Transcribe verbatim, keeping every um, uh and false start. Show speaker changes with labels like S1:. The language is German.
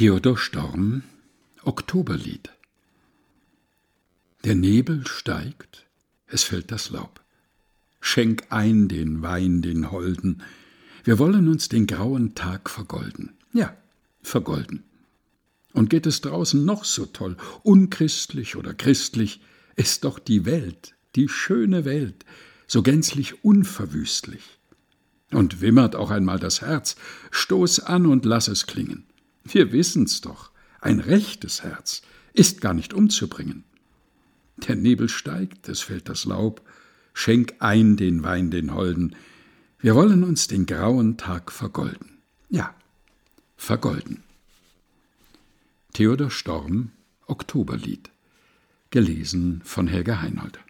S1: Theodor Storm, Oktoberlied. Der Nebel steigt, es fällt das Laub. Schenk ein den Wein den Holden, wir wollen uns den grauen Tag vergolden. Ja, vergolden. Und geht es draußen noch so toll, unchristlich oder christlich, ist doch die Welt, die schöne Welt, so gänzlich unverwüstlich. Und wimmert auch einmal das Herz, stoß an und lass es klingen. Wir wissen's doch, ein rechtes Herz ist gar nicht umzubringen. Der Nebel steigt, es fällt das Laub, schenk ein den Wein den Holden, wir wollen uns den grauen Tag vergolden. Ja, vergolden. Theodor Storm, Oktoberlied. Gelesen von Helga Heinold.